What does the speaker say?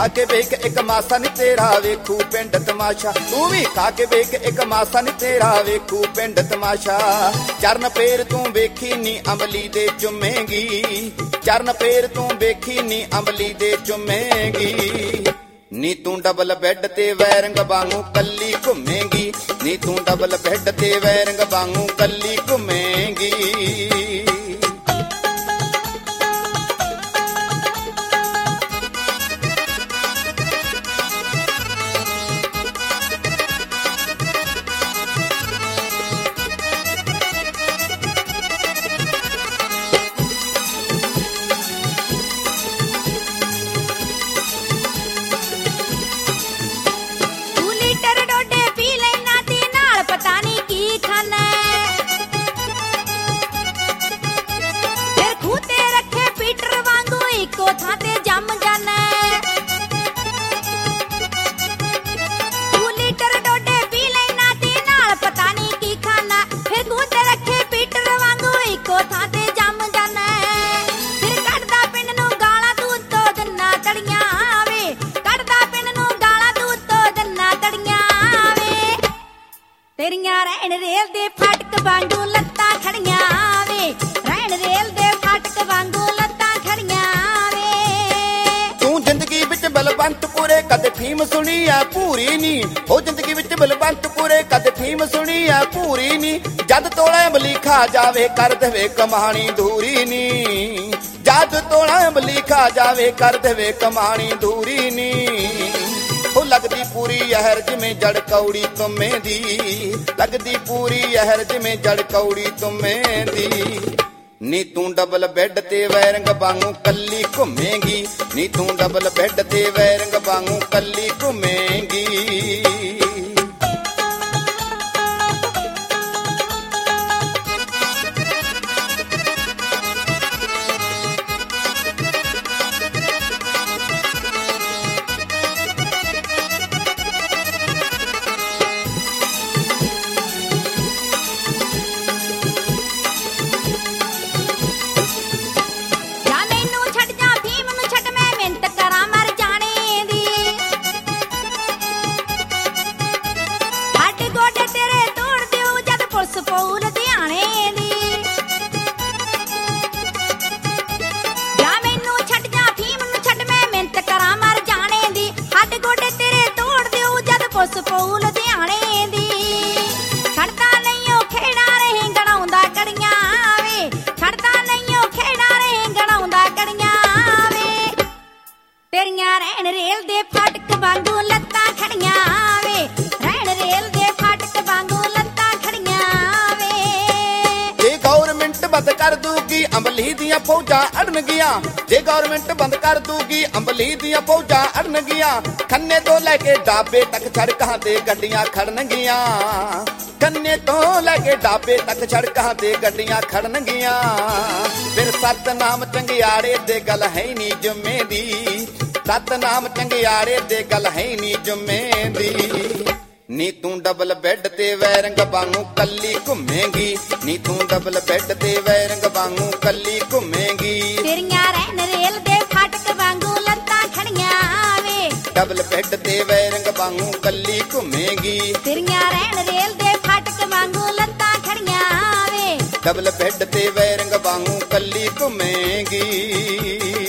खा के वेख एक मासा नी तेरा वेखू पिंड तमाशा। तू भी खा के वेख एक मासा नी तेरा वेखू पिंड तमाशा। चरण फेर तू वेखी नी अंबली दे चुमेगी, चरण फेर तू वेखी नी अंबली दे चुमेगी। नी तू डबल बैड ते वैरंग वांगू कल्ली घूमेगी, नी तू डबल बैड ते वैरंग वांगू कल्ली घूमेगी। तेरियां रैन रेल दे फाटक वांगू लत्तां खड़ियां वे, रैन रेल दे फाटक वांगू लत्तां खड़ियां वे। तू जिंदगी विच बलवंतपुरे कदे फीम सुनी आ पूरी नी, ओ जिंदगी विच बलवंतपुरे कदे फीम सुनी आ पूरी नी। जद तोला अंबली खा जावे कर देवे कमाणी दूरी नी, जद तोला अंबली खा जावे कर देवे कमाणी दूरी नी। लगदी पूरी यहर जिमें जड़ कौड़ी तुम्हें दी, लगदी पूरी यहर जिमें जड़ कौड़ी तुम्हें दी। नी तू डबल बैड ते वैरंग वांगू कल्ली घूमेगी, नी तू डबल बैड ते वैरंग वांगू कल्ली घूमेगी। ਸਪੂਲ ਧਿਆਣੇ ਦੀ ਛੱਡਦਾ ਨਹੀਂ ਉਹ ਖੇੜਾ ਰਹੇ ਗਣਾਉਂਦਾ ਕੜੀਆਂ ਵੇ, ਛੱਡਦਾ ਨਹੀਂ ਉਹ ਖੇੜਾ ਰਹੇ ਗਣਾਉਂਦਾ ਕੜੀਆਂ ਵੇ। ਤੇਰੀਆਂ ਰਹਿਣ ਰੇਲ ਦੇ ਫਾਟਕ ਵਾਂਗੂ ਲੱਤਾਂ ਖੜੀਆਂ ਵੇ, ਰਹਿਣ ਰੇਲ ਦੇ ਫਾਟਕ ਵਾਂਗੂ ਲੱਤਾਂ ਖੜੀਆਂ ਵੇ। ਜੇ ਗੌਰਮੈਂਟ ਬੰਦ ਕਰ ਦੂਗੀ ਅੰਬਲੀ ਦੀਆਂ ਫੌਜਾਂ ਅੜਨਗੀਆਂ, ਜੇ ਗੌਰਮੈਂਟ ਬੰਦ ਕਰ ਦੂਗੀ ਅੰਬਲੀ ਦੀਆਂ ਫੌਜਾਂ ਅੜਨਗੀਆਂ। ਖੰਨੇ ਤੋਂ ਲੈ ਕੇ ਡਾਬੇ ਤੱਕ ਸੜਕਾਂ ਤੇ ਗੱਡੀਆਂ ਖੜਨਗੀਆਂ, ਖੰਨੇ ਤੋਂ ਲੈ ਕੇ ਡਾਬੇ ਤੱਕ ਸੜਕਾਂ ਤੇ ਗੱਡੀਆਂ ਖੜਨਗੀਆਂ। ਫਿਰ ਸਤਨਾਮ ਚੰਗਿਆੜੇ ਦੇ ਗੱਲ ਹੈ ਨੀ ਜੁਮੇ ਦੀ, ਸਤਨਾਮ ਚੰਗਿਆੜੇ ਦੇ ਗੱਲ ਹੈ ਨੀ ਜੁਮੇ ਦੀ। ਨੀ ਤੂੰ ਡਬਲ ਬੈੱਡ ਤੇ ਵੈਰੰਗ ਵਾਂਗੂ ਕੱਲੀ ਘੁੰਮੇਗੀ, ਨੀ ਤੂੰ ਡਬਲ ਬੈੱਡ ਤੇ ਵੈਰੰਗ ਵਾਂਗੂ ਕੱਲੀ ਘੁੰਮੇਗੀ। ਤੇਰੀਆਂ ਰਹਿਣ ਰੇਲ ਦੇ ਫਾਟਕ ਵਾਂਗੂ ਲੱਤਾਂ ਖੜੀਆਂ ਵੇ, ਡਬਲ ਬੈੱਡ ਤੇ ਵੈਰੰਗ ਵਾਂਗੂ ਕੱਲੀ ਘੁੰਮੇਗੀ। ਤੇਰੀਆਂ ਰਹਿਣ ਰੇਲ ਦੇ ਫਾਟਕ ਵਾਂਗੂ ਲੱਤਾਂ ਖੜੀਆਂ ਵੇ, ਡਬਲ ਬੈੱਡ ਤੇ ਵੈਰੰਗ ਵਾਂਗੂ ਕੱਲੀ ਘੁੰਮੇਗੀ।